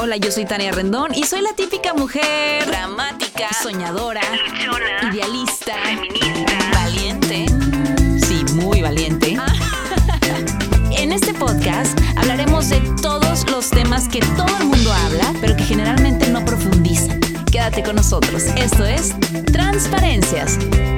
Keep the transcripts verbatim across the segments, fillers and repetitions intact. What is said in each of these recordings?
Hola, yo soy Tania Rendón y soy la típica mujer dramática, soñadora, luchona, idealista, feminista, valiente. Sí, muy valiente. En este podcast hablaremos de todos los temas que todo el mundo habla, pero que generalmente no profundizan. Quédate con nosotros. Esto es Transparencias.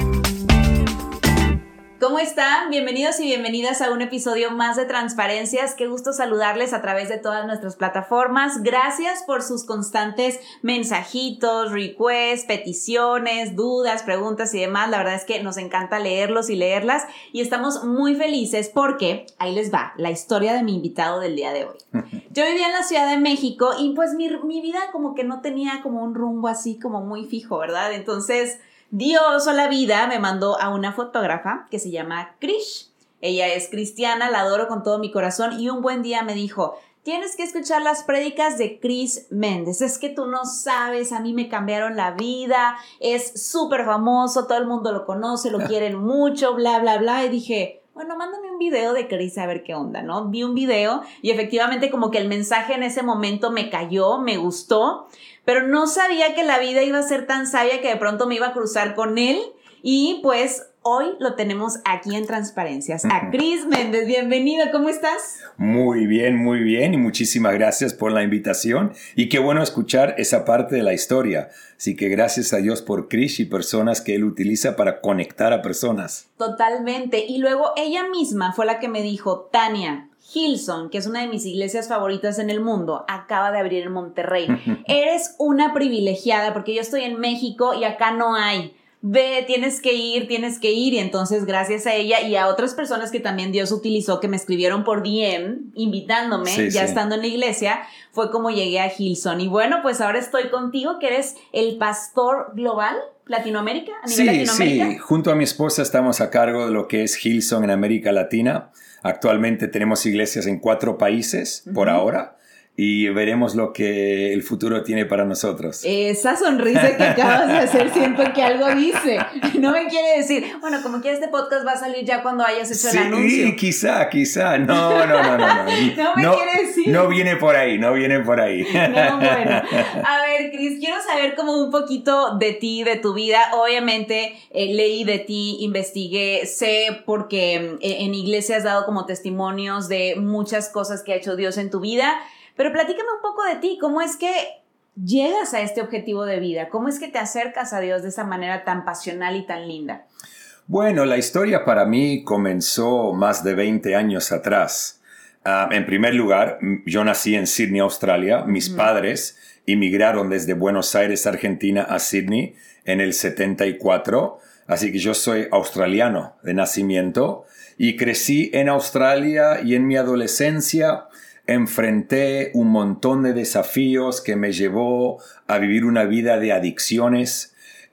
¿Cómo están? Bienvenidos y bienvenidas a un episodio más de Transparencias. Qué gusto saludarles a través de todas nuestras plataformas. Gracias por sus constantes mensajitos, requests, peticiones, dudas, preguntas y demás. La verdad es que nos encanta leerlos y leerlas y estamos muy felices porque ahí les va la historia de mi invitado del día de hoy. Yo vivía en la Ciudad de México y pues mi, mi vida como que no tenía como un rumbo así como muy fijo, ¿verdad? Entonces Dios o la vida me mandó a una fotógrafa que se llama Krish. Ella es cristiana, la adoro con todo mi corazón y un buen día me dijo: tienes que escuchar las prédicas de Chris Méndez. Es que tú no sabes, a mí me cambiaron la vida, es súper famoso, todo el mundo lo conoce, lo quieren mucho, bla, bla, bla. Y dije, bueno, mándame un video de Chris a ver qué onda, ¿no? Vi un video y efectivamente como que el mensaje en ese momento me cayó, me gustó, pero no sabía que la vida iba a ser tan sabia que de pronto me iba a cruzar con él y pues hoy lo tenemos aquí en Transparencias. A Chris Méndez, bienvenido, ¿cómo estás? Muy bien, muy bien y muchísimas gracias por la invitación y qué bueno escuchar esa parte de la historia. Así que gracias a Dios por Chris y personas que él utiliza para conectar a personas. Totalmente. Y luego ella misma fue la que me dijo: Tania, Hillsong, que es una de mis iglesias favoritas en el mundo, acaba de abrir en Monterrey. Eres una privilegiada porque yo estoy en México y acá no hay. Ve, tienes que ir, tienes que ir. Y entonces gracias a ella y a otras personas que también Dios utilizó, que me escribieron por D M invitándome, sí, ya sí. estando en la iglesia, fue como llegué a Hillsong. Y bueno, pues ahora estoy contigo, que eres el pastor global Latinoamérica, a nivel sí, Latinoamérica. Sí, junto a mi esposa estamos a cargo de lo que es Hillsong en América Latina. Actualmente tenemos iglesias en cuatro países uh-huh. por ahora. Y veremos lo que el futuro tiene para nosotros. Esa sonrisa que acabas de hacer siento que algo dice. No me quiere decir, bueno, como que este podcast va a salir ya cuando hayas hecho sí, el anuncio. Sí, quizá, quizá. No, no, no, no. No, no me no, quiere decir. No viene por ahí, no viene por ahí. No, bueno. A ver, Chris, quiero saber como un poquito de ti, de tu vida. Obviamente eh, leí de ti, investigué, sé porque eh, en iglesia has dado como testimonios de muchas cosas que ha hecho Dios en tu vida. Pero platícame un poco de ti, ¿cómo es que llegas a este objetivo de vida? ¿Cómo es que te acercas a Dios de esa manera tan pasional y tan linda? Bueno, la historia para mí comenzó más de veinte años atrás. Uh, en primer lugar, yo nací en Sydney, Australia. Mis mm. padres emigraron desde Buenos Aires, Argentina, a Sydney en el setenta y cuatro. Así que yo soy australiano de nacimiento y crecí en Australia y en mi adolescencia enfrenté un montón de desafíos que me llevó a vivir una vida de adicciones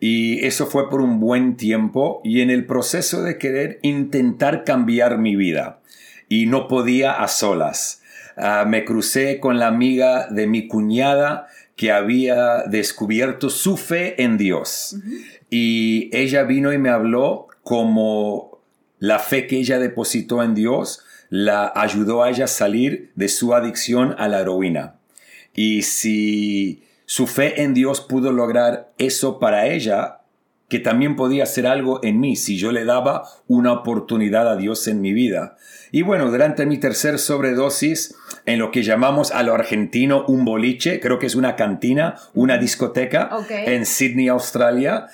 y eso fue por un buen tiempo y en el proceso de querer intentar cambiar mi vida y no podía a solas. Uh, me crucé con la amiga de mi cuñada que había descubierto su fe en Dios uh-huh. y ella vino y me habló como la fe que ella depositó en Dios la ayudó a ella a salir de su adicción a la heroína. Y si su fe en Dios pudo lograr eso para ella, que también podía hacer algo en mí si yo le daba una oportunidad a Dios en mi vida. Y bueno, durante mi tercer sobredosis, en lo que llamamos a lo argentino un boliche, creo que es una cantina, una discoteca okay. en Sydney, Australia.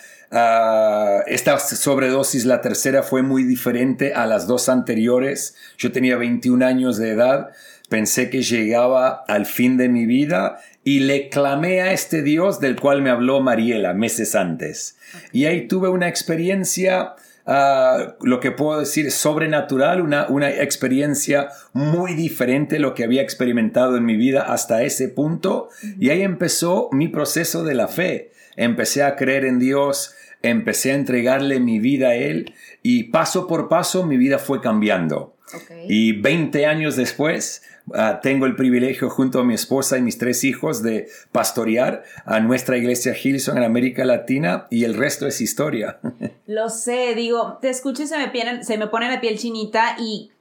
Uh, esta sobredosis, la tercera, fue muy diferente a las dos anteriores. Yo tenía veintiún años de edad, pensé que llegaba al fin de mi vida y le clamé a este Dios del cual me habló Mariela meses antes. Okay. Y ahí tuve una experiencia, uh, lo que puedo decir, sobrenatural, una, una experiencia muy diferente a lo que había experimentado en mi vida hasta ese punto. Uh-huh. Y ahí empezó mi proceso de la fe. Empecé a creer en Dios, empecé a entregarle mi vida a Él y paso por paso mi vida fue cambiando. Okay. Y veinte años después uh, tengo el privilegio junto a mi esposa y mis tres hijos de pastorear a nuestra iglesia Hillsong en América Latina y el resto es historia. Lo sé, digo, te escucho y se me, piel, se me pone la piel chinita y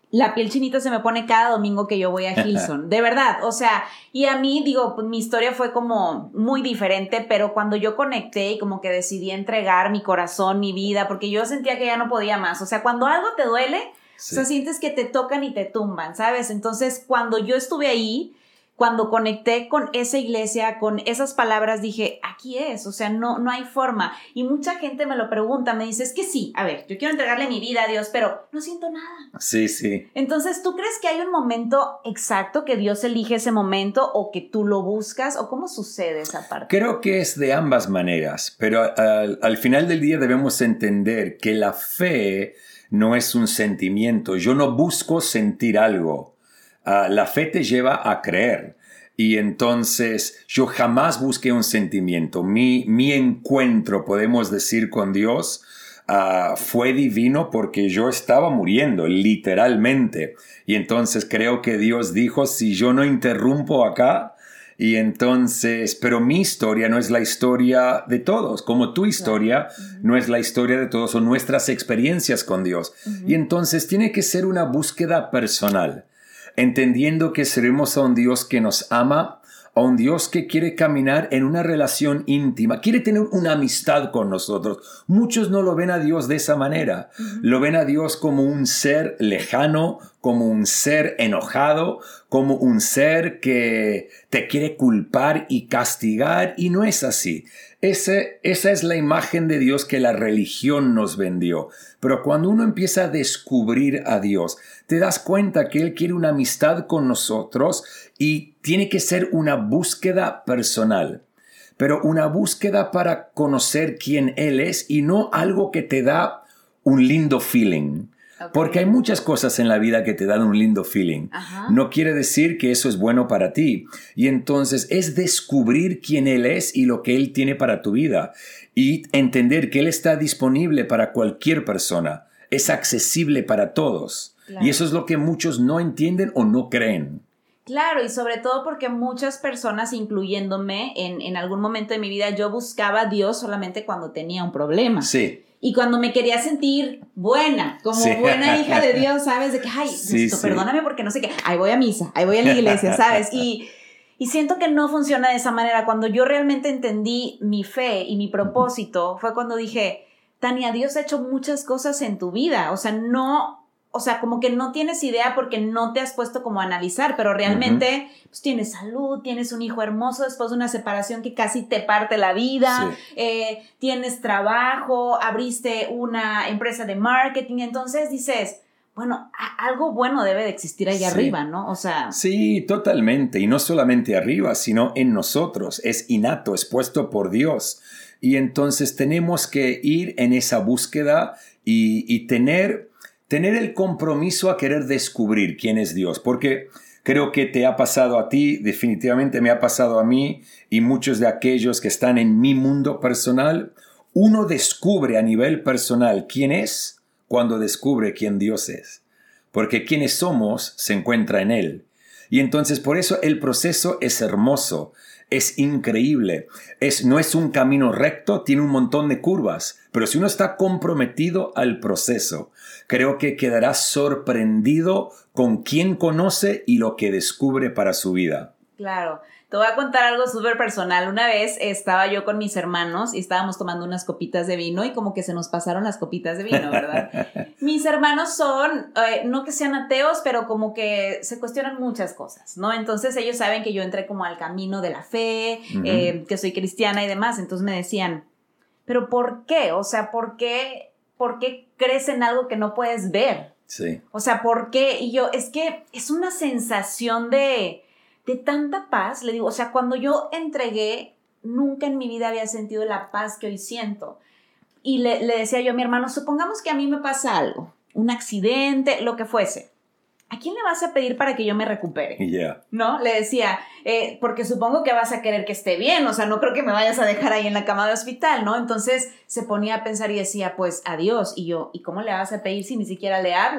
la piel chinita se me pone cada domingo que yo voy a Hillsong, de verdad, o sea, y a mí, digo, pues, mi historia fue como muy diferente, pero cuando yo conecté y como que decidí entregar mi corazón, mi vida, porque yo sentía que ya no podía más, o sea, cuando algo te duele, sí. o sea, sientes que te tocan y te tumban, ¿sabes? Entonces, cuando yo estuve ahí, cuando conecté con esa iglesia, con esas palabras, dije, aquí es, o sea, no, no hay forma. Y mucha gente me lo pregunta, me dice, es que sí, a ver, yo quiero entregarle mi vida a Dios, pero no siento nada. Sí, sí. Entonces, ¿tú crees que hay un momento exacto que Dios elige ese momento o que tú lo buscas? ¿O cómo sucede esa parte? Creo que es de ambas maneras, pero al, al final del día debemos entender que la fe no es un sentimiento. Yo no busco sentir algo. Uh, la fe te lleva a creer y entonces yo jamás busqué un sentimiento. Mi, mi encuentro, podemos decir, con Dios uh, fue divino porque yo estaba muriendo, literalmente. Y entonces creo que Dios dijo, si yo no interrumpo acá, y entonces, pero mi historia no es la historia de todos, como tu historia claro. no es la historia de todos o nuestras experiencias con Dios. Uh-huh. Y entonces tiene que ser una búsqueda personal. Entendiendo que seremos a un Dios que nos ama, a un Dios que quiere caminar en una relación íntima, quiere tener una amistad con nosotros. Muchos no lo ven a Dios de esa manera. Uh-huh. Lo ven a Dios como un ser lejano, como un ser enojado, como un ser que te quiere culpar y castigar, y no es así. Ese, esa es la imagen de Dios que la religión nos vendió. Pero cuando uno empieza a descubrir a Dios, te das cuenta que Él quiere una amistad con nosotros y tiene que ser una búsqueda personal. Pero una búsqueda para conocer quién Él es y no algo que te da un lindo feeling. Okay. Porque hay muchas cosas en la vida que te dan un lindo feeling. Ajá. No quiere decir que eso es bueno para ti. Y entonces es descubrir quién Él es y lo que Él tiene para tu vida. Y entender que Él está disponible para cualquier persona. Es accesible para todos. Claro. Y eso es lo que muchos no entienden o no creen. Claro, y sobre todo porque muchas personas, incluyéndome, en, en algún momento de mi vida, yo buscaba a Dios solamente cuando tenía un problema. Sí. Y cuando me quería sentir buena, como sí. buena hija de Dios, ¿sabes? De que, ay, sí, esto, sí. perdóname porque no sé qué. Ahí voy a misa, ahí voy a la iglesia, ¿sabes? Y, y siento que no funciona de esa manera. Cuando yo realmente entendí mi fe y mi propósito, fue cuando dije, Tania, Dios ha hecho muchas cosas en tu vida. O sea, no... O sea, como que no tienes idea porque no te has puesto como a analizar, pero realmente uh-huh. pues, tienes salud, tienes un hijo hermoso después de una separación que casi te parte la vida, sí. eh, tienes trabajo, abriste una empresa de marketing, entonces dices, bueno, a- algo bueno debe de existir allá sí. arriba, ¿no? O sea... Sí, totalmente, y no solamente arriba, sino en nosotros, es innato, es puesto por Dios, y entonces tenemos que ir en esa búsqueda y, y tener... Tener el compromiso a querer descubrir quién es Dios, porque creo que te ha pasado a ti, definitivamente me ha pasado a mí y muchos de aquellos que están en mi mundo personal. Uno descubre a nivel personal quién es cuando descubre quién Dios es, porque quienes somos se encuentra en Él. Y entonces por eso el proceso es hermoso, es increíble, es, no es un camino recto, tiene un montón de curvas, pero si uno está comprometido al proceso, creo que quedará sorprendido con quién conoce y lo que descubre para su vida. Claro. Te voy a contar algo súper personal. Una vez estaba yo con mis hermanos y estábamos tomando unas copitas de vino y como que se nos pasaron las copitas de vino, ¿verdad? Mis hermanos son, eh, no que sean ateos, pero como que se cuestionan muchas cosas, ¿no? Entonces ellos saben que yo entré como al camino de la fe, uh-huh. eh, que soy cristiana y demás. Entonces me decían, ¿pero por qué? O sea, ¿por qué, por qué crees en algo que no puedes ver? Sí. O sea, ¿por qué? Y yo, es que es una sensación de... de tanta paz, le digo, o sea, cuando yo entregué, nunca en mi vida había sentido la paz que hoy siento. Y le, le decía yo a mi hermano, supongamos que a mí me pasa algo, un accidente, lo que fuese. ¿A quién le vas a pedir para que yo me recupere? Yeah. ¿No? Le decía, eh, porque supongo que vas a querer que esté bien, o sea, no creo que me vayas a dejar ahí en la cama de hospital, ¿no? Entonces se ponía a pensar y decía, pues, adiós. Y yo, ¿y cómo le vas a pedir si ni siquiera le hablas?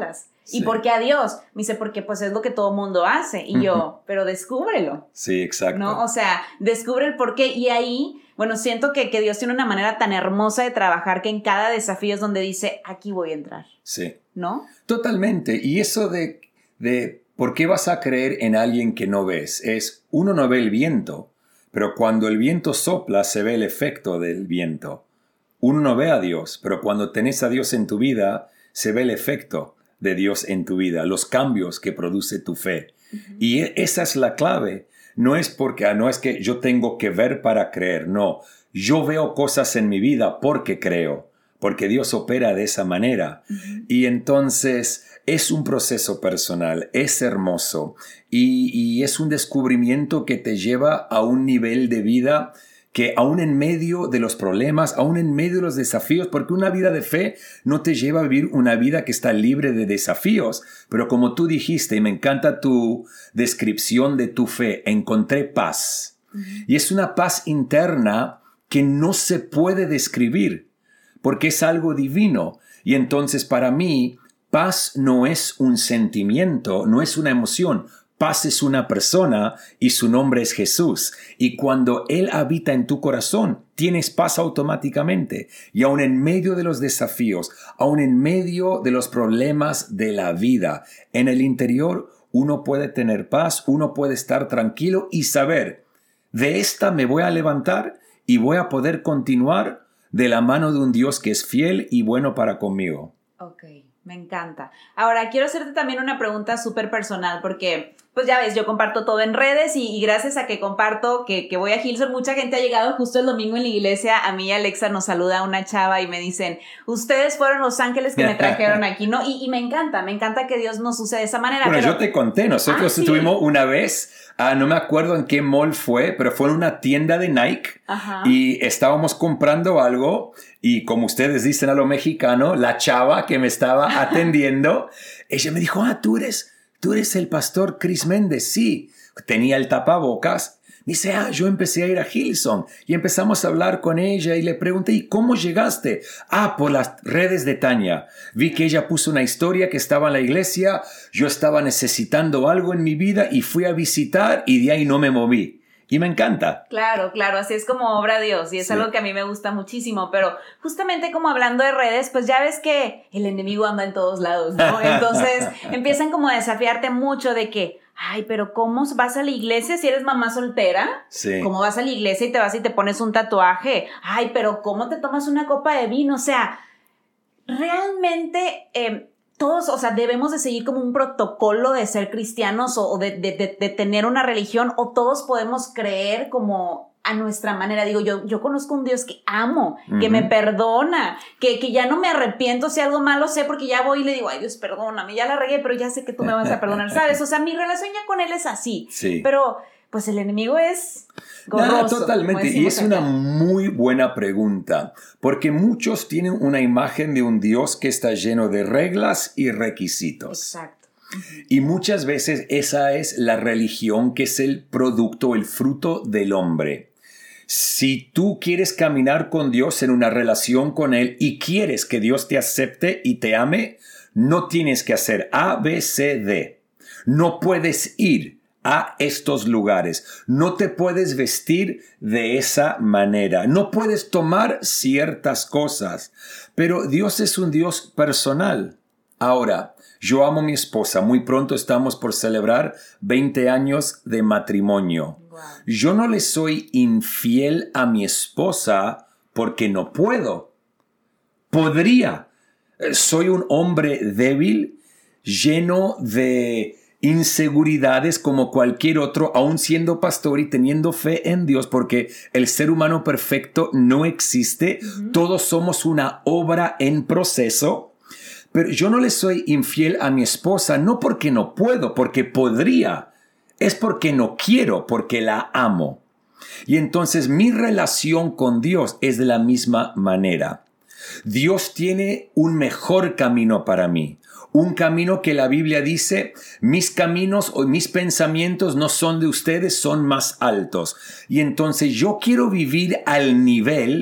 ¿Y por qué a Dios? Me dice, porque pues es lo que todo mundo hace. Y uh-huh. yo, pero descúbrelo. Sí, exacto. ¿No? O sea, descubre el por qué. Y ahí, bueno, siento que, que Dios tiene una manera tan hermosa de trabajar que en cada desafío es donde dice, aquí voy a entrar. Sí. ¿No? Totalmente. Y eso de, de ¿por qué vas a creer en alguien que no ves? Es, uno no ve el viento, pero cuando el viento sopla se ve el efecto del viento. Uno no ve a Dios, pero cuando tenés a Dios en tu vida, se ve el efecto de Dios en tu vida, los cambios que produce tu fe. Uh-huh. Y esa es la clave. No es porque, no es que yo tengo que ver para creer, no. Yo veo cosas en mi vida porque creo, porque Dios opera de esa manera. Uh-huh. Y entonces es un proceso personal, es hermoso y, y es un descubrimiento que te lleva a un nivel de vida que aún en medio de los problemas, aún en medio de los desafíos, porque una vida de fe no te lleva a vivir una vida que está libre de desafíos. Pero como tú dijiste, y me encanta tu descripción de tu fe, encontré paz. Uh-huh. Y es una paz interna que no se puede describir, porque es algo divino. Y entonces para mí, paz no es un sentimiento, no es una emoción. Paz es una persona y su nombre es Jesús. Y cuando Él habita en tu corazón, tienes paz automáticamente. Y aun en medio de los desafíos, aun en medio de los problemas de la vida, en el interior uno puede tener paz, uno puede estar tranquilo y saber, de esta me voy a levantar y voy a poder continuar de la mano de un Dios que es fiel y bueno para conmigo. Ok. Me encanta. Ahora, quiero hacerte también una pregunta súper personal porque, pues ya ves, yo comparto todo en redes y, y gracias a que comparto que, que voy a Hillsong, mucha gente ha llegado justo el domingo en la iglesia. A mí y Alexa nos saluda una chava y me dicen, ustedes fueron los ángeles que me trajeron aquí, ¿no? Y, y me encanta, me encanta que Dios nos use de esa manera. Bueno, pero... yo te conté, nosotros ah, ¿sí? estuvimos una vez... Ah, no me acuerdo en qué mall fue, pero fue en una tienda de Nike. Ajá. Y estábamos comprando algo y como ustedes dicen a lo mexicano, la chava que me estaba atendiendo, ella me dijo, ah, tú eres, tú eres el pastor Chris Méndez. Sí, tenía el tapabocas. Dice, ah, yo empecé a ir a Hillsong y empezamos a hablar con ella y le pregunté, ¿y cómo llegaste? Ah, por las redes de Tania. Vi que ella puso una historia que estaba en la iglesia, yo estaba necesitando algo en mi vida y fui a visitar y de ahí no me moví. Y me encanta. Claro, claro, así es como obra Dios y es sí. algo que a mí me gusta muchísimo, pero justamente como hablando de redes, pues ya ves que el enemigo anda en todos lados, ¿no? Entonces empiezan como a desafiarte mucho de que, ay, pero ¿cómo vas a la iglesia si eres mamá soltera? Sí. ¿Cómo vas a la iglesia y te vas y te pones un tatuaje? Ay, pero ¿cómo te tomas una copa de vino? O sea, realmente... Eh, todos, o sea, debemos de seguir como un protocolo de ser cristianos o, o de, de, de, de tener una religión o todos podemos creer como a nuestra manera. Digo, yo, yo conozco un Dios que amo, uh-huh. que me perdona, que, que ya no me arrepiento si algo malo sé porque ya voy y le digo, ay Dios, perdóname, ya la regué, pero ya sé que tú me vas a perdonar, ¿sabes? O sea, mi relación ya con Él es así. Sí. Pero pues el enemigo es gorroso. No, totalmente. Y es acá. Una muy buena pregunta, porque muchos tienen una imagen de un Dios que está lleno de reglas y requisitos. Exacto. Uh-huh. Y muchas veces esa es la religión que es el producto, el fruto del hombre. Si tú quieres caminar con Dios en una relación con Él y quieres que Dios te acepte y te ame, no tienes que hacer A, B, C, D. No puedes ir a estos lugares. No te puedes vestir de esa manera. No puedes tomar ciertas cosas. Pero Dios es un Dios personal. Ahora, yo amo a mi esposa. Muy pronto estamos por celebrar veinte años de matrimonio. Wow. Yo no le soy infiel a mi esposa porque no puedo. Podría. Soy un hombre débil, lleno de inseguridades como cualquier otro, aún siendo pastor y teniendo fe en Dios, porque el ser humano perfecto no existe. Uh-huh. Todos somos una obra en proceso. Pero yo no le soy infiel a mi esposa, no porque no puedo, porque podría. Es porque no quiero, porque la amo. Y entonces mi relación con Dios es de la misma manera. Dios tiene un mejor camino para mí. Un camino que la Biblia dice, mis caminos o mis pensamientos no son de ustedes, son más altos. Y entonces yo quiero vivir al nivel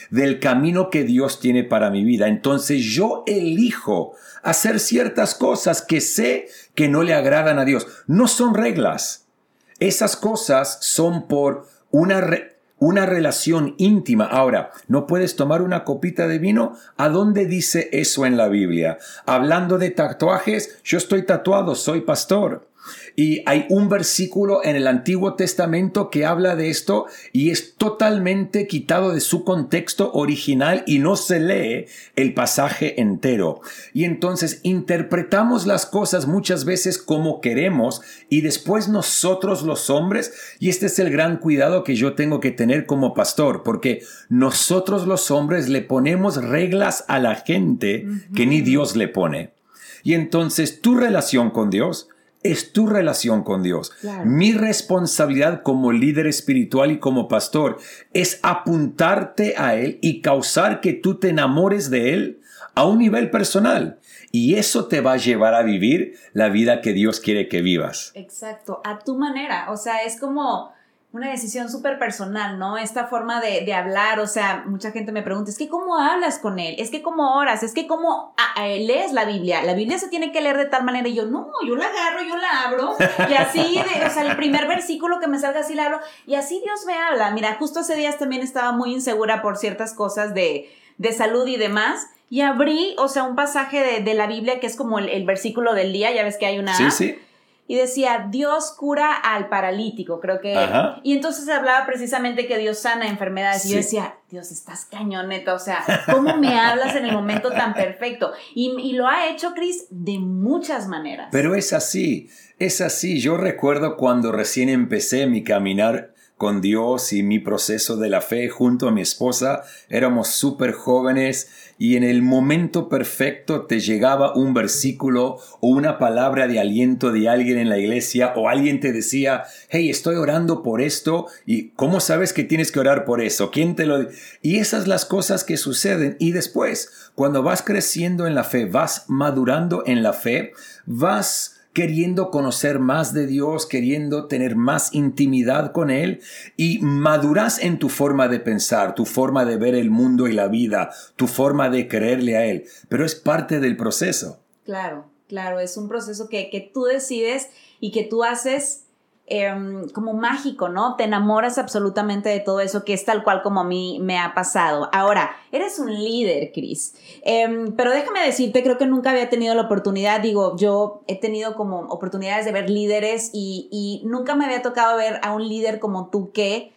del camino que Dios tiene para mi vida. Entonces yo elijo hacer ciertas cosas que sé que no le agradan a Dios. No son reglas. Esas cosas son por una re- Una relación íntima. Ahora, ¿no puedes tomar una copita de vino? ¿A dónde dice eso en la Biblia? Hablando de tatuajes, yo estoy tatuado, soy pastor. Y hay un versículo en el Antiguo Testamento que habla de esto y es totalmente quitado de su contexto original y no se lee el pasaje entero. Y entonces interpretamos las cosas muchas veces como queremos y después nosotros los hombres, y este es el gran cuidado que yo tengo que tener como pastor, porque nosotros los hombres le ponemos reglas a la gente uh-huh. que ni Dios le pone. Y entonces tu relación con Dios es tu relación con Dios. Claro. Mi responsabilidad como líder espiritual y como pastor es apuntarte a Él y causar que tú te enamores de Él a un nivel personal. Y eso te va a llevar a vivir la vida que Dios quiere que vivas. Exacto, a tu manera. O sea, es como una decisión súper personal, ¿no? Esta forma de, de hablar, o sea, mucha gente me pregunta, es que ¿cómo hablas con él? Es que ¿cómo oras? Es que ¿cómo a, a, lees la Biblia? La Biblia se tiene que leer de tal manera, y yo, no, yo la agarro, yo la abro, y así, de, o sea, el primer versículo que me salga así la abro, y así Dios me habla. Mira, justo hace días también estaba muy insegura por ciertas cosas de, de salud y demás, y abrí, o sea, un pasaje de, de la Biblia que es como el, el versículo del día, ya ves que hay una... Sí, sí. Y decía, Dios cura al paralítico, creo que... Ajá. Y entonces hablaba precisamente que Dios sana enfermedades. Sí. Y yo decía, Dios, estás cañoneta, o sea, ¿cómo me hablas en el momento tan perfecto? Y, y lo ha hecho, Chris, de muchas maneras. Pero es así, es así. Yo recuerdo cuando recién empecé mi caminar con Dios y mi proceso de la fe junto a mi esposa, éramos súper jóvenes y en el momento perfecto te llegaba un versículo o una palabra de aliento de alguien en la iglesia o alguien te decía, hey, estoy orando por esto y ¿cómo sabes que tienes que orar por eso? ¿Quién te lo...? Y esas son las cosas que suceden y después, cuando vas creciendo en la fe, vas madurando en la fe, vas queriendo conocer más de Dios, queriendo tener más intimidad con Él y maduras en tu forma de pensar, tu forma de ver el mundo y la vida, tu forma de creerle a Él. Pero es parte del proceso. Claro, claro, es un proceso que, que tú decides y que tú haces eh, como mágico, ¿no? Te enamoras absolutamente de todo eso que es tal cual como a mí me ha pasado. Ahora, eres un líder, Chris, eh, pero déjame decirte, creo que nunca había tenido la oportunidad, digo, yo he tenido como oportunidades de ver líderes y, y nunca me había tocado ver a un líder como tú que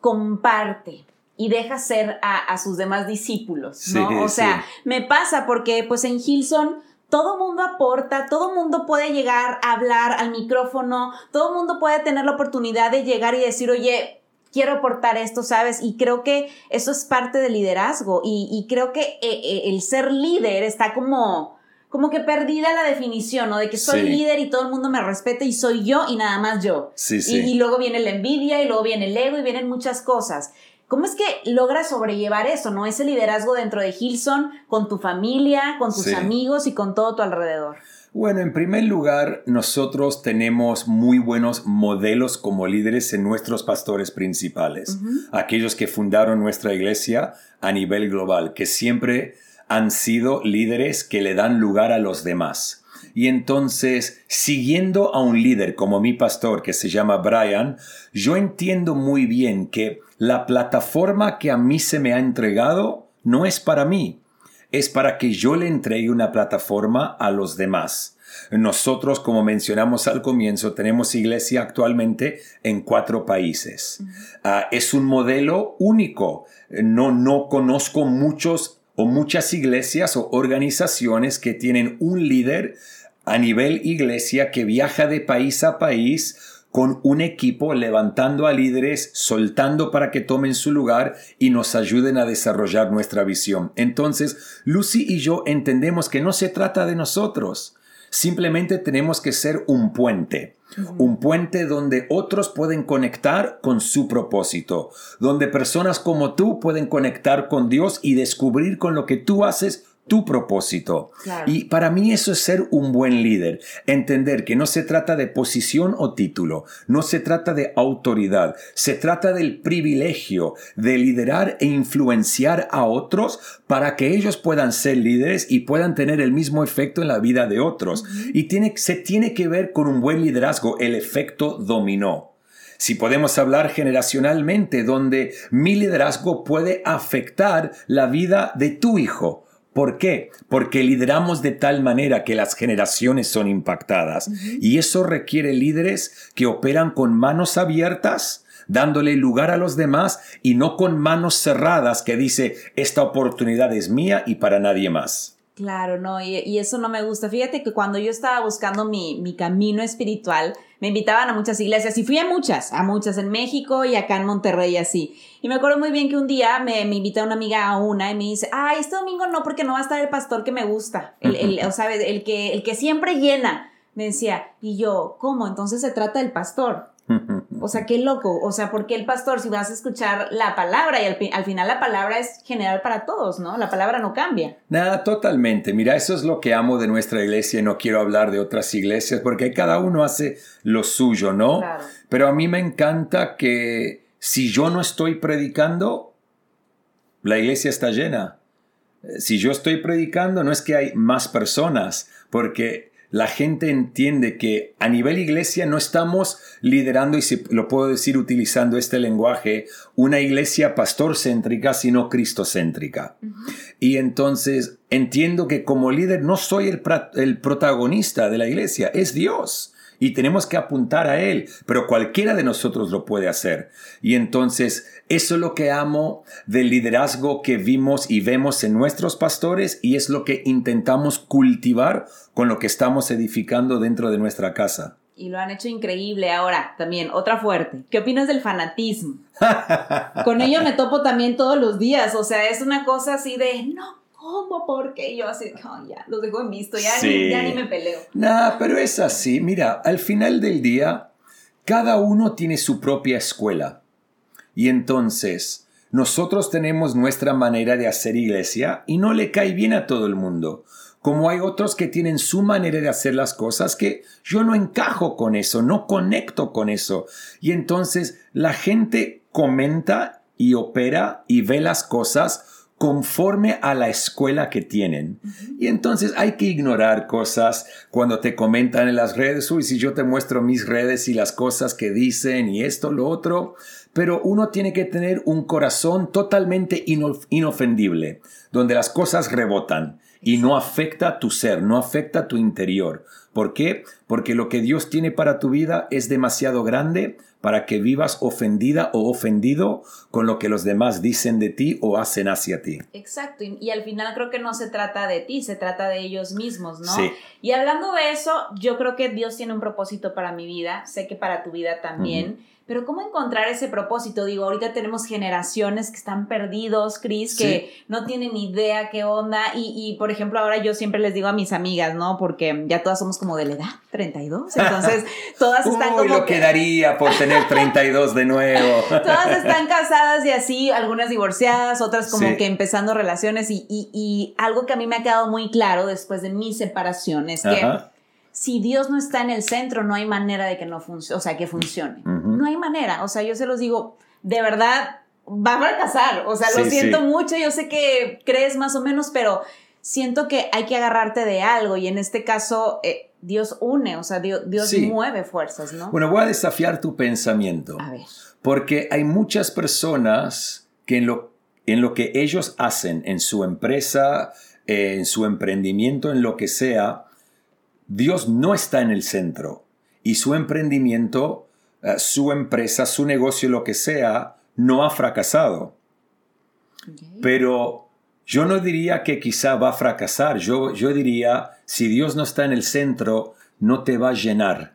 comparte y deja ser a, a sus demás discípulos, ¿no? Sí, o sea, sí. Me pasa porque pues en Hillsong todo mundo aporta, todo mundo puede llegar a hablar al micrófono, todo mundo puede tener la oportunidad de llegar y decir, oye, quiero aportar esto, ¿sabes? Y creo que eso es parte del liderazgo y, y creo que eh, el ser líder está como, como que perdida la definición, ¿no? De que soy sí. líder y todo el mundo me respeta y soy yo y nada más yo. Sí, sí. Y, y luego viene la envidia y luego viene el ego y vienen muchas cosas. ¿Cómo es que logras sobrellevar eso, no? Ese liderazgo dentro de Hillsong, con tu familia, con tus sí. amigos y con todo tu alrededor. Bueno, en primer lugar, nosotros tenemos muy buenos modelos como líderes en nuestros pastores principales. Uh-huh. Aquellos que fundaron nuestra iglesia a nivel global, que siempre han sido líderes que le dan lugar a los demás. Y entonces, siguiendo a un líder como mi pastor, que se llama Brian, yo entiendo muy bien que la plataforma que a mí se me ha entregado no es para mí, es para que yo le entregue una plataforma a los demás. Nosotros, como mencionamos al comienzo, tenemos iglesia actualmente en cuatro países. Uh-huh. Uh, es un modelo único. No, no conozco muchos o muchas iglesias o organizaciones que tienen un líder a nivel iglesia que viaja de país a país con un equipo levantando a líderes, soltando para que tomen su lugar y nos ayuden a desarrollar nuestra visión. Entonces, Lucy y yo entendemos que no se trata de nosotros. Simplemente tenemos que ser un puente. Uh-huh. Un puente donde otros pueden conectar con su propósito. Donde personas como tú pueden conectar con Dios y descubrir con lo que tú haces tu propósito. Claro. Y para mí eso es ser un buen líder. Entender que no se trata de posición o título, no se trata de autoridad, se trata del privilegio de liderar e influenciar a otros para que ellos puedan ser líderes y puedan tener el mismo efecto en la vida de otros. Uh-huh. Y tiene, se tiene que ver con un buen liderazgo, el efecto dominó. Si podemos hablar generacionalmente, donde mi liderazgo puede afectar la vida de tu hijo. ¿Por qué? Porque lideramos de tal manera que las generaciones son impactadas. Uh-huh. Y eso requiere líderes que operan con manos abiertas, dándole lugar a los demás y no con manos cerradas que dice, esta oportunidad es mía y para nadie más. Claro, no, y, y eso no me gusta. Fíjate que cuando yo estaba buscando mi, mi camino espiritual, me invitaban a muchas iglesias y fui a muchas, a muchas en México y acá en Monterrey así. Y me acuerdo muy bien que un día me, me invita una amiga a una y me dice, ay, este domingo no, porque no va a estar el pastor que me gusta, el, el, o sea, el que, el que siempre llena. Me decía, y yo, ¿cómo? Entonces se trata del pastor. O sea, qué loco. O sea, ¿por qué el pastor? Si vas a escuchar la palabra y al, al final la palabra es general para todos, ¿no? La palabra no cambia. Nada, totalmente. Mira, eso es lo que amo de nuestra iglesia y no quiero hablar de otras iglesias porque cada uno hace lo suyo, ¿no? Claro. Pero a mí me encanta que si yo no estoy predicando, la iglesia está llena. Si yo estoy predicando, no es que hay más personas, porque la gente entiende que a nivel iglesia no estamos liderando, y si lo puedo decir utilizando este lenguaje, una iglesia pastorcéntrica, sino cristocéntrica. Uh-huh. Y entonces entiendo que como líder no soy el, el protagonista de la iglesia, es Dios. Y tenemos que apuntar a Él, pero cualquiera de nosotros lo puede hacer. Y entonces, eso es lo que amo del liderazgo que vimos y vemos en nuestros pastores y es lo que intentamos cultivar con lo que estamos edificando dentro de nuestra casa. Y lo han hecho increíble. Ahora, también, otra fuerte. ¿Qué opinas del fanatismo? Con ello me topo también todos los días. O sea, es una cosa así de, no, ¿cómo? ¿Por qué? Yo así, oh, ya, los dejo en visto, ya, sí. ni, ya ni me peleo. Nah, pero es así. Mira, al final del día, cada uno tiene su propia escuela. Y entonces, nosotros tenemos nuestra manera de hacer iglesia y no le cae bien a todo el mundo. Como hay otros que tienen su manera de hacer las cosas que yo no encajo con eso, no conecto con eso. Y entonces la gente comenta y opera y ve las cosas conforme a la escuela que tienen. Uh-huh. Y entonces hay que ignorar cosas cuando te comentan en las redes. Uy, si yo te muestro mis redes y las cosas que dicen y esto, lo otro. Pero uno tiene que tener un corazón totalmente inof- inofendible, donde las cosas rebotan. Y no afecta tu ser, no afecta tu interior. ¿Por qué? Porque lo que Dios tiene para tu vida es demasiado grande para que vivas ofendida o ofendido con lo que los demás dicen de ti o hacen hacia ti. Exacto. Y, y al final creo que no se trata de ti, se trata de ellos mismos, ¿no? Sí. Y hablando de eso, yo creo que Dios tiene un propósito para mi vida. Sé que para tu vida también. Uh-huh. Pero ¿cómo encontrar ese propósito? Digo, ahorita tenemos generaciones que están perdidos, Cris, que sí. no tienen idea qué onda. Y, y, por ejemplo, ahora yo siempre les digo a mis amigas, ¿no? Porque ya todas somos como de la edad, treinta y dos. Entonces, todas están Uy, como lo que... que daría por tener treinta y dos de nuevo. Todas están casadas y así, algunas divorciadas, otras como sí. que empezando relaciones. Y, y, y algo que a mí me ha quedado muy claro después de mi separación es que... Ajá. Si Dios no está en el centro, no hay manera de que no funcione, o sea, que funcione. Uh-huh. No hay manera. O sea, yo se los digo, de verdad, va a fracasar. O sea, sí, lo siento sí. mucho. Yo sé que crees más o menos, pero siento que hay que agarrarte de algo. Y en este caso, eh, Dios une, o sea, Dios, Dios sí. mueve fuerzas, ¿no? Bueno, voy a desafiar tu pensamiento. A ver. Porque hay muchas personas que en lo, en lo que ellos hacen, en su empresa, eh, en su emprendimiento, en lo que sea, Dios no está en el centro y su emprendimiento, uh, su empresa, su negocio, lo que sea, no ha fracasado. Okay. Pero yo no diría que quizá va a fracasar. Yo, yo diría, si Dios no está en el centro, no te va a llenar.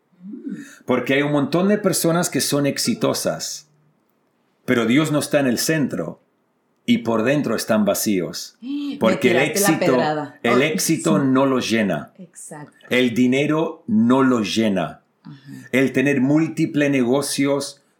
Porque hay un montón de personas que son exitosas, pero Dios no está en el centro. Y por dentro están vacíos. Porque el éxito, el oh, éxito sí. no los llena. Exacto. El dinero no los llena. Uh-huh. El tener múltiples negocios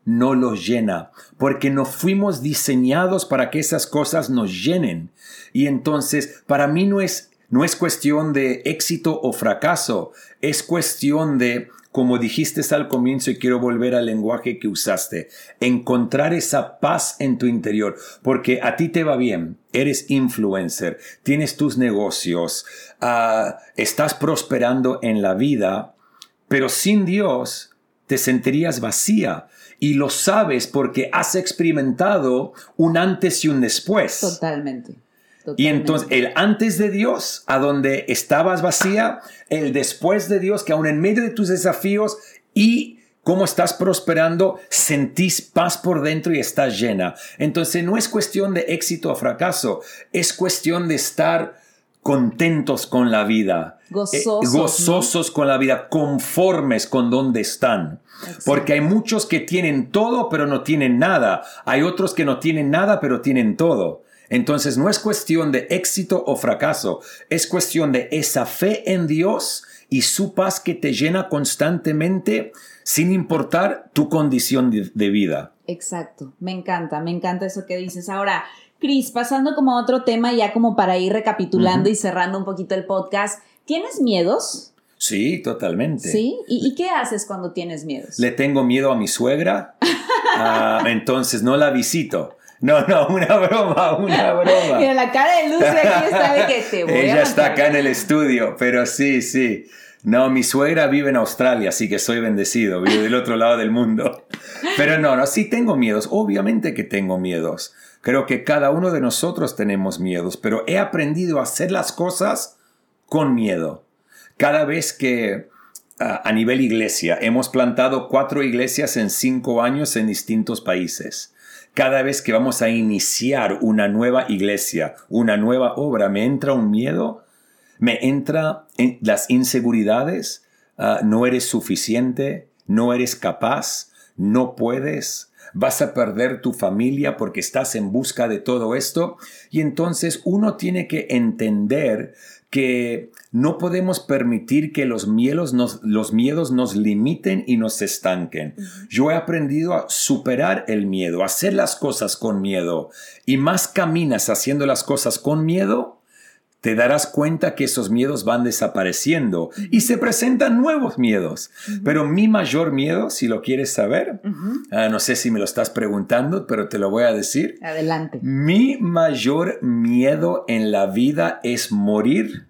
no los llena, porque no fuimos diseñados para que esas cosas nos llenen. Y entonces, para mí no es, no es cuestión de éxito o fracaso, es cuestión de, como dijiste al comienzo, y quiero volver al lenguaje que usaste, encontrar esa paz en tu interior, porque a ti te va bien, eres influencer, tienes tus negocios, uh, estás prosperando en la vida, pero sin Dios te sentirías vacía. Y lo sabes porque has experimentado un antes y un después. Totalmente. Totalmente. Y entonces el antes de Dios, a donde estabas vacía, el después de Dios, que aún en medio de tus desafíos y cómo estás prosperando, sentís paz por dentro y estás llena. Entonces no es cuestión de éxito o fracaso, es cuestión de estar contentos con la vida, gozosos, eh, gozosos ¿no? con la vida, conformes con donde están. Exacto. Porque hay muchos que tienen todo pero no tienen nada. Hay otros que no tienen nada pero tienen todo. Entonces no es cuestión de éxito o fracaso, es cuestión de esa fe en Dios y su paz que te llena constantemente sin importar tu condición de, de vida. Exacto, me encanta, me encanta eso que dices. Ahora, Cris, pasando como a otro tema, ya como para ir recapitulando uh-huh. y cerrando un poquito el podcast, ¿tienes miedos? Sí, totalmente. ¿Sí? ¿Y, y qué haces cuando tienes miedos? Le tengo miedo a mi suegra, uh, entonces no la visito. No, no, una broma, una broma. Mira, la cara de Lucy aquí está de que te voy a Ella está acá en el estudio, pero sí, sí. No, mi suegra vive en Australia, así que soy bendecido, vive del otro lado del mundo. Pero no, no, sí tengo miedos, obviamente que tengo miedos. Creo que cada uno de nosotros tenemos miedos, pero he aprendido a hacer las cosas con miedo. Cada vez que uh, a nivel iglesia, hemos plantado cuatro iglesias en cinco años en distintos países. Cada vez que vamos a iniciar una nueva iglesia, una nueva obra, me entra un miedo, me entra en las inseguridades, uh, no eres suficiente, no eres capaz, no puedes, vas a perder tu familia porque estás en busca de todo esto. Y entonces uno tiene que entender que no podemos permitir que los miedos nos, los miedos nos limiten y nos estanquen. Uh-huh. Yo he aprendido a superar el miedo, a hacer las cosas con miedo. Y más caminas haciendo las cosas con miedo, te darás cuenta que esos miedos van desapareciendo uh-huh. y se presentan nuevos miedos. Uh-huh. Pero mi mayor miedo, si lo quieres saber, uh-huh. uh, no sé si me lo estás preguntando, pero te lo voy a decir. Adelante. Mi mayor miedo en la vida es morir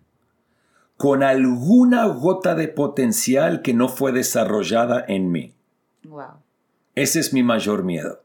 con alguna gota de potencial que no fue desarrollada en mí. Wow. Ese es mi mayor miedo.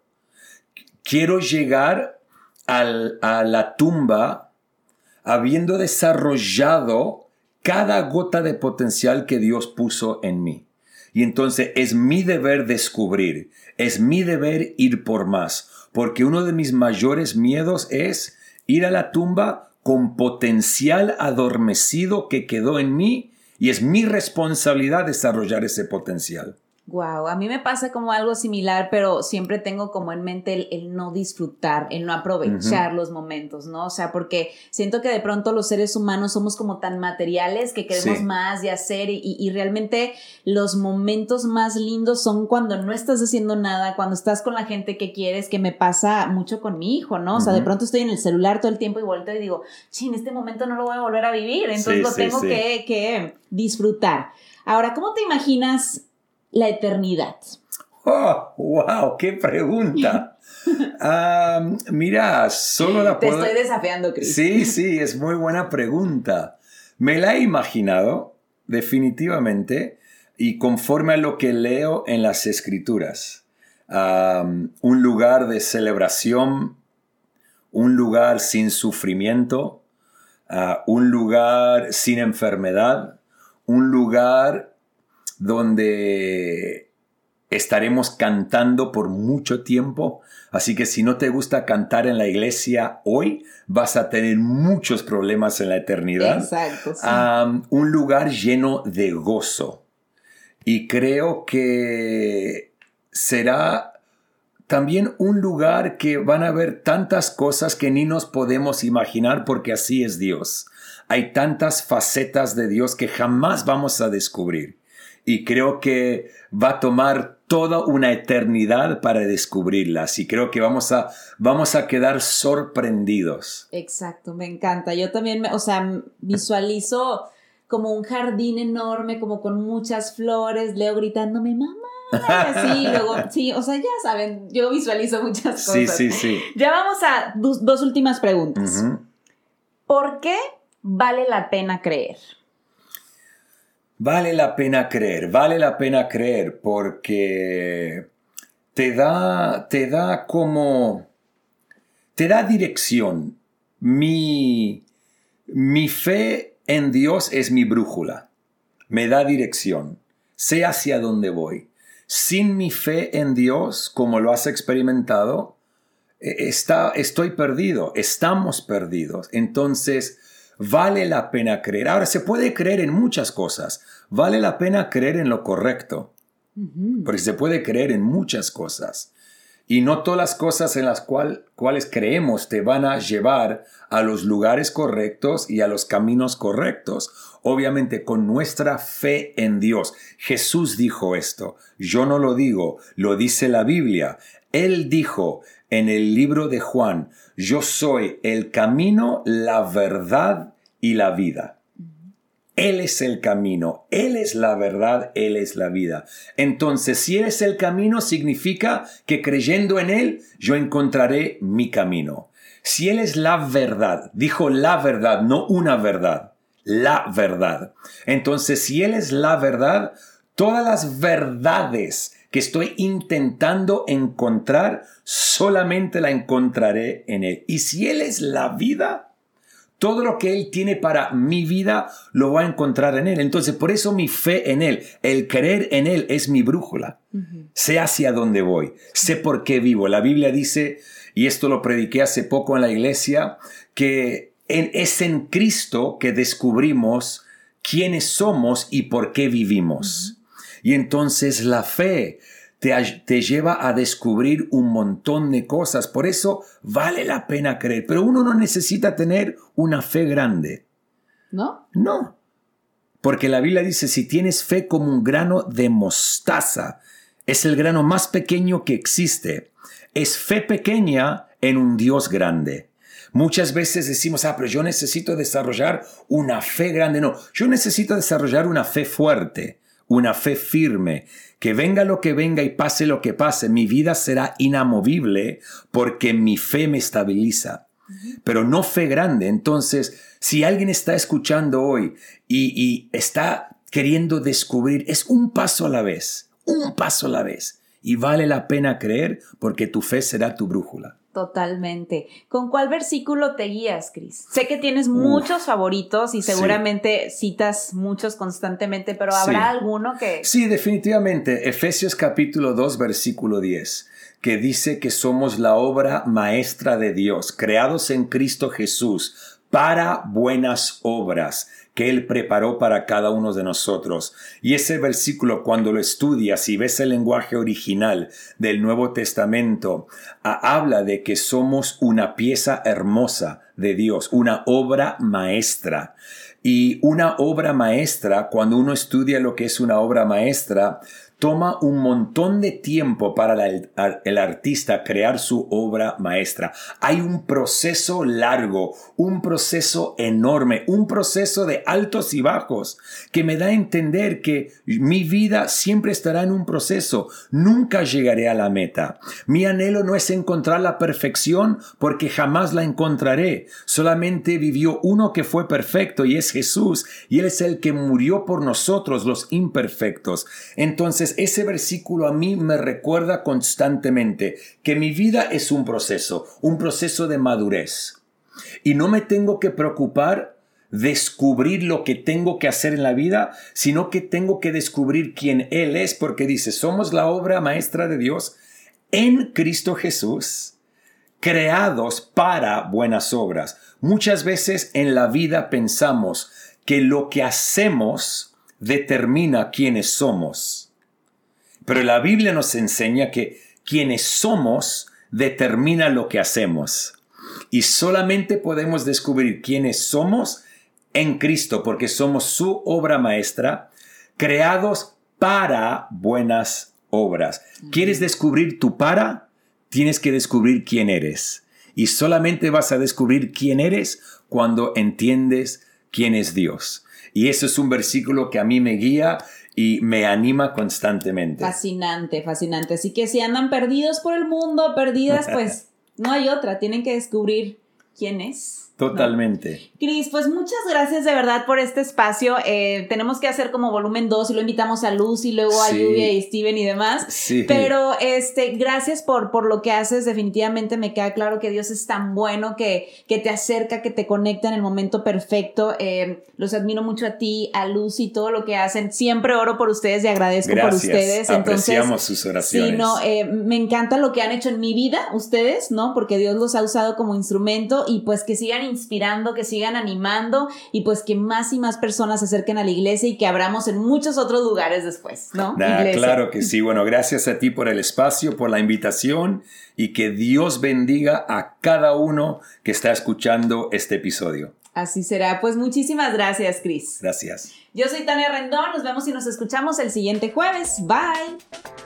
Quiero llegar al, a la tumba habiendo desarrollado cada gota de potencial que Dios puso en mí. Y entonces es mi deber descubrir, es mi deber ir por más, porque uno de mis mayores miedos es ir a la tumba con potencial adormecido que quedó en mí, y es mi responsabilidad desarrollar ese potencial. Wow, a mí me pasa como algo similar, pero siempre tengo como en mente el, el no disfrutar, el no aprovechar uh-huh. los momentos, ¿no? O sea, porque siento que de pronto los seres humanos somos como tan materiales que queremos sí. más y hacer y, y realmente los momentos más lindos son cuando no estás haciendo nada, cuando estás con la gente que quieres, que me pasa mucho con mi hijo, ¿no? O sea, uh-huh. de pronto estoy en el celular todo el tiempo y volteo y digo, sí, en este momento no lo voy a volver a vivir, entonces sí, lo sí, tengo sí. Que, que disfrutar. Ahora, ¿cómo te imaginas la eternidad? ¡Oh, wow! ¡Qué pregunta! um, mira, solo la puedo... Te estoy desafiando, Cris. Sí, sí, es muy buena pregunta. Me la he imaginado, definitivamente, y conforme a lo que leo en las Escrituras. Um, un lugar de celebración, un lugar sin sufrimiento, uh, un lugar sin enfermedad, un lugar donde estaremos cantando por mucho tiempo. Así que si no te gusta cantar en la iglesia hoy, vas a tener muchos problemas en la eternidad. Exacto. Sí. Um, un lugar lleno de gozo. Y creo que será también un lugar que van a haber tantas cosas que ni nos podemos imaginar, porque así es Dios. Hay tantas facetas de Dios que jamás vamos a descubrir. Y creo que va a tomar toda una eternidad para descubrirlas y creo que vamos a, vamos a quedar sorprendidos. Exacto, me encanta. Yo también, me, o sea, visualizo como un jardín enorme, como con muchas flores, Leo gritándome, mamá. Y así, luego, sí, o sea, ya saben, yo visualizo muchas cosas. Sí, sí, sí. Ya vamos a dos, dos últimas preguntas. Uh-huh. ¿Por qué vale la pena creer? Vale la pena creer, vale la pena creer porque te da, te da como, te da dirección. Mi, mi fe en Dios es mi brújula, me da dirección, sé hacia dónde voy. Sin mi fe en Dios, como lo has experimentado, está, estoy perdido, estamos perdidos. Entonces, vale la pena creer. Ahora, se puede creer en muchas cosas. Vale la pena creer en lo correcto. Uh-huh. Porque se puede creer en muchas cosas. Y no todas las cosas en las cual, cuales creemos te van a llevar a los lugares correctos y a los caminos correctos. Obviamente con nuestra fe en Dios. Jesús dijo esto. Yo no lo digo, lo dice la Biblia. Él dijo en el libro de Juan, yo soy el camino, la verdad y la vida. Él es el camino, Él es la verdad, Él es la vida. Entonces, si Él es el camino, significa que creyendo en Él, yo encontraré mi camino. Si Él es la verdad, dijo la verdad, no una verdad, la verdad. Entonces, si Él es la verdad, todas las verdades que estoy intentando encontrar, solamente la encontraré en Él. Y si Él es la vida, todo lo que Él tiene para mi vida lo voy a encontrar en Él. Entonces, por eso mi fe en Él, el creer en Él es mi brújula. Uh-huh. Sé hacia dónde voy, sé por qué vivo. La Biblia dice, y esto lo prediqué hace poco en la iglesia, que en, es en Cristo que descubrimos quiénes somos y por qué vivimos. Uh-huh. Y entonces la fe Te, te lleva a descubrir un montón de cosas. Por eso vale la pena creer. Pero uno no necesita tener una fe grande. ¿No? No. Porque la Biblia dice, si tienes fe como un grano de mostaza, es el grano más pequeño que existe. Es fe pequeña en un Dios grande. Muchas veces decimos, ah, pero yo necesito desarrollar una fe grande. No, yo necesito desarrollar una fe fuerte. Una fe firme, que venga lo que venga y pase lo que pase, mi vida será inamovible porque mi fe me estabiliza. Uh-huh. Pero no fe grande. Entonces, si alguien está escuchando hoy y, y está queriendo descubrir, es un paso a la vez, un paso a la vez. Y vale la pena creer porque tu fe será tu brújula. Totalmente. ¿Con cuál versículo te guías, Cris? Sé que tienes Uf, muchos favoritos y seguramente sí. citas muchos constantemente, pero ¿habrá sí. alguno que...? Sí, definitivamente. Efesios capítulo dos, versículo diez, que dice que somos la obra maestra de Dios, creados en Cristo Jesús para buenas obras que Él preparó para cada uno de nosotros. Y ese versículo, cuando lo estudias y ves el lenguaje original del Nuevo Testamento, a, habla de que somos una pieza hermosa de Dios, una obra maestra. Y una obra maestra, cuando uno estudia lo que es una obra maestra, toma un montón de tiempo para la, el artista crear su obra maestra. Hay un proceso largo, un proceso enorme, un proceso de altos y bajos que me da a entender que mi vida siempre estará en un proceso. Nunca llegaré a la meta. Mi anhelo no es encontrar la perfección porque jamás la encontraré. Solamente vivió uno que fue perfecto y es Jesús. Y Él es el que murió por nosotros, los imperfectos. Entonces, ese versículo a mí me recuerda constantemente que mi vida es un proceso, un proceso de madurez. Y no me tengo que preocupar descubrir lo que tengo que hacer en la vida, sino que tengo que descubrir quién Él es, porque dice, somos la obra maestra de Dios en Cristo Jesús, creados para buenas obras. Muchas veces en la vida pensamos que lo que hacemos determina quiénes somos. Pero la Biblia nos enseña que quienes somos determina lo que hacemos. Y solamente podemos descubrir quiénes somos en Cristo, porque somos su obra maestra, creados para buenas obras. ¿Quieres descubrir tu para? Tienes que descubrir quién eres. Y solamente vas a descubrir quién eres cuando entiendes quién es Dios. Y eso es un versículo que a mí me guía y me anima constantemente. Fascinante, fascinante. Así que si andan perdidos por el mundo, perdidas, pues no hay otra. Tienen que descubrir quién es. Totalmente. ¿No? Cris, pues muchas gracias de verdad por este espacio. Eh, tenemos que hacer como volumen dos y lo invitamos a Luz y luego sí. a Lluvia y Steven y demás. Sí. Pero este, gracias por, por lo que haces. Definitivamente me queda claro que Dios es tan bueno que, que te acerca, que te conecta en el momento perfecto. Eh, los admiro mucho a ti, a Luz y todo lo que hacen. Siempre oro por ustedes y agradezco gracias. por ustedes. Apreciamos Entonces, sus oraciones. Sí, no, eh, me encanta lo que han hecho en mi vida ustedes, ¿no? Porque Dios los ha usado como instrumento y pues que sigan inspirando, que sigan animando y pues que más y más personas se acerquen a la iglesia y que abramos en muchos otros lugares después, ¿no? Nah, claro que sí. Bueno, gracias a ti por el espacio, por la invitación y que Dios bendiga a cada uno que está escuchando este episodio. Así será. Pues muchísimas gracias, Cris. Gracias. Yo soy Tania Rendón. Nos vemos y nos escuchamos el siguiente jueves. Bye.